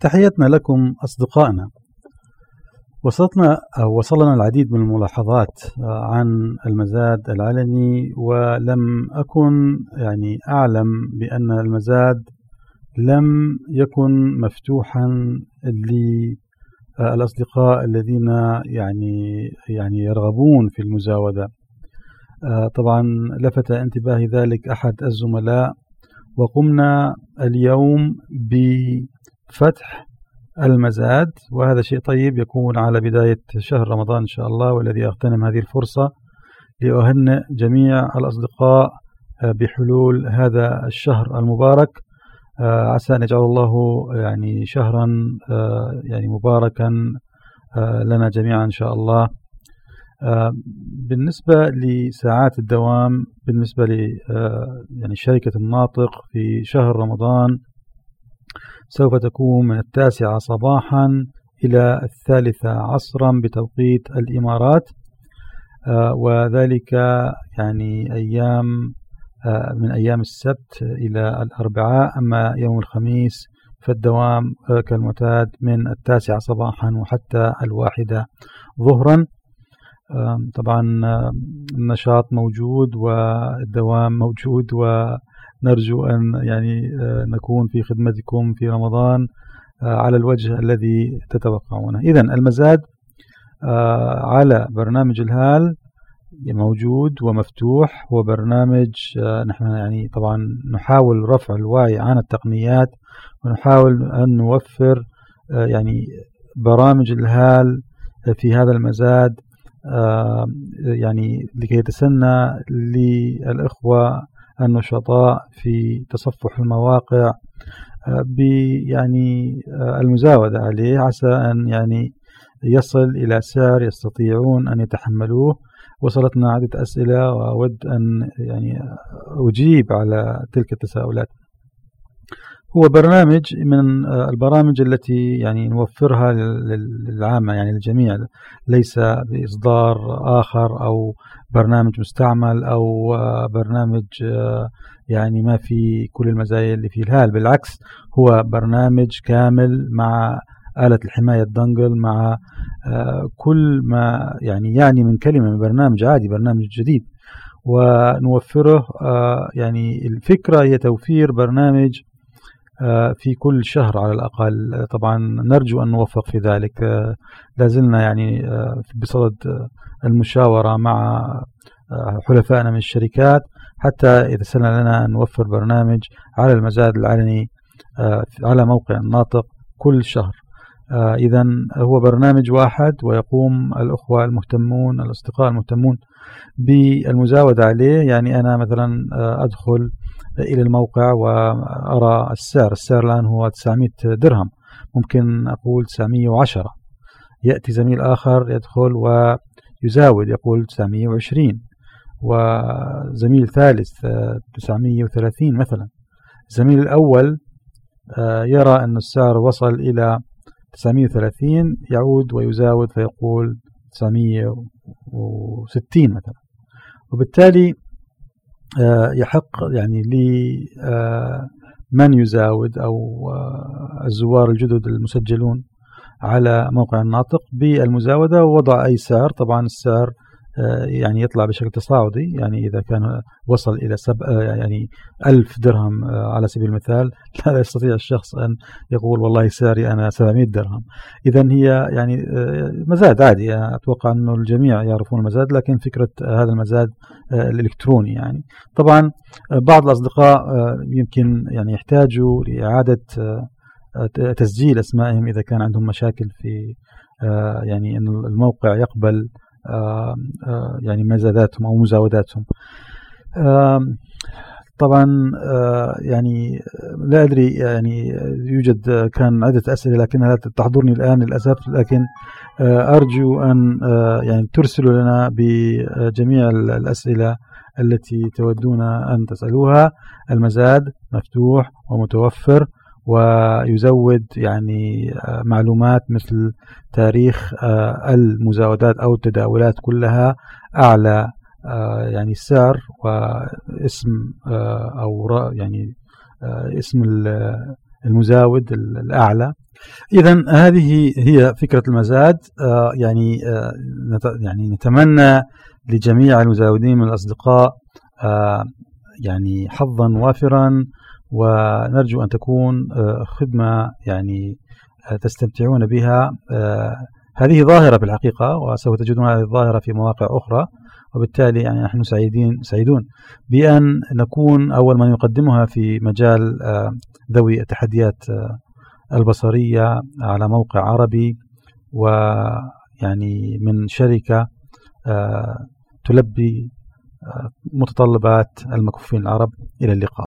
تحياتنا لكم أصدقائنا. وصلنا العديد من الملاحظات عن المزاد العلني، ولم أكن أعلم بأن المزاد لم يكن مفتوحا للأصدقاء الذين يرغبون في المزاودة. طبعا لفت انتباهي ذلك أحد الزملاء، وقمنا اليوم بفتح المزاد، وهذا شيء طيب يكون على بداية شهر رمضان إن شاء الله، والذي أغتنم هذه الفرصة لأهنئ جميع الأصدقاء بحلول هذا الشهر المبارك. عسى أن يجعل الله شهرا مباركا لنا جميعا إن شاء الله. بالنسبة لساعات الدوام، بالنسبة شركة الناطق في شهر رمضان سوف تكون من 9 صباحا إلى 3 عصرا بتوقيت الإمارات، وذلك أيام من أيام السبت إلى الأربعاء. أما يوم الخميس فالدوام كالمعتاد من 9 صباحا وحتى 1 ظهرا. طبعا النشاط موجود والدوام موجود، ونرجو أن نكون في خدمتكم في رمضان على الوجه الذي تتوقعونه. إذن المزاد على برنامج الهال موجود ومفتوح، وبرنامج نحن طبعا نحاول رفع الوعي عن التقنيات، ونحاول أن نوفر برامج الهال في هذا المزاد لكي يتسنى للإخوة النشطاء في تصفح المواقع المزاودة عليه، عسى أن يصل إلى سعر يستطيعون أن يتحملوه. وصلتنا عدة أسئلة وأود أن أجيب على تلك التساؤلات. هو برنامج من البرامج التي نوفرها للعامة، للجميع، ليس بإصدار آخر أو برنامج مستعمل أو برنامج ما في كل المزايا اللي في الهال. بالعكس، هو برنامج كامل مع آلة الحماية الدنجل، مع كل ما يعني من كلمة، من برنامج عادي، برنامج جديد ونوفره. الفكرة هي توفير برنامج في كل شهر على الأقل. طبعا نرجو أن نوفق في ذلك. لازلنا بصدد المشاورة مع حلفائنا من الشركات حتى يتسنى لنا أن نوفر برنامج على المزاد العلني على موقع الناطق كل شهر. إذن هو برنامج واحد، ويقوم الأخوة المهتمون، الأصدقاء المهتمون بالمزاودة عليه. أنا مثلا أدخل إلى الموقع وأرى السعر الآن هو 900 درهم، ممكن أقول 910. يأتي زميل آخر يدخل ويزاود يقول 920، وزميل ثالث 930 مثلا. الزميل الأول يرى أن السعر وصل إلى 930، يعود ويزاود فيقول 960 مثلا. وبالتالي يحق لمن يزاود أو الزوار الجدد المسجلون على موقع الناطق بالمزاودة ووضع أي سعر. طبعا السعر يطلع بشكل تصاعدي، إذا كان وصل إلى 1000 درهم على سبيل المثال، لا يستطيع الشخص أن يقول والله سعري أنا 700 درهم. إذن هي مزاد عادي. أتوقع أنه الجميع يعرفون المزاد، لكن فكرة هذا المزاد الإلكتروني. طبعا بعض الأصدقاء يمكن يحتاجوا لإعادة تسجيل أسمائهم إذا كان عندهم مشاكل في أن الموقع يقبل مزاداتهم أو مزاوداتهم. طبعا لا أدري، يوجد كان عدة أسئلة لكنها لا تحضرني الآن للأسف، لكن أرجو أن ترسلوا لنا بجميع الأسئلة التي تودون أن تسألوها. المزاد مفتوح ومتوفر، ويزود معلومات مثل تاريخ المزاودات أو التداولات كلها، أعلى السعر، واسم أو اسم المزاود الأعلى، إذن هذه هي فكرة المزاد. يعني نتمنى لجميع المزاودين من الأصدقاء يعني حظا وافرا، ونرجو أن تكون خدمة يعني تستمتعون بها. هذه ظاهرة في الحقيقة، وسوف تجدون هذه الظاهرة في مواقع أخرى، وبالتالي يعني نحن سعيدون بأن نكون أول من يقدمها في مجال ذوي التحديات البصرية على موقع عربي، ويعني من شركة تلبي متطلبات المكفوفين العرب. إلى اللقاء.